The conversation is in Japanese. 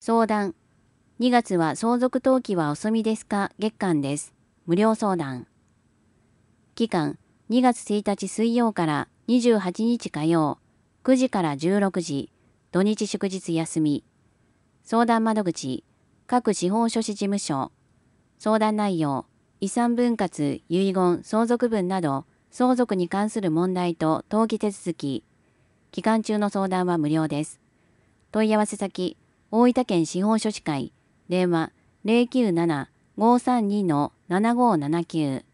相談。2月は相続登記はお済みですか月間です。無料相談。期間。2月1日水曜から28日火曜、9時から16時、土日祝日休み。相談窓口。各司法書士事務所。相談内容。遺産分割、遺言、相続分など、相続に関する問題と登記手続き。期間中の相談は無料です。問い合わせ先。大分県司法書士会。電話097-532-7579。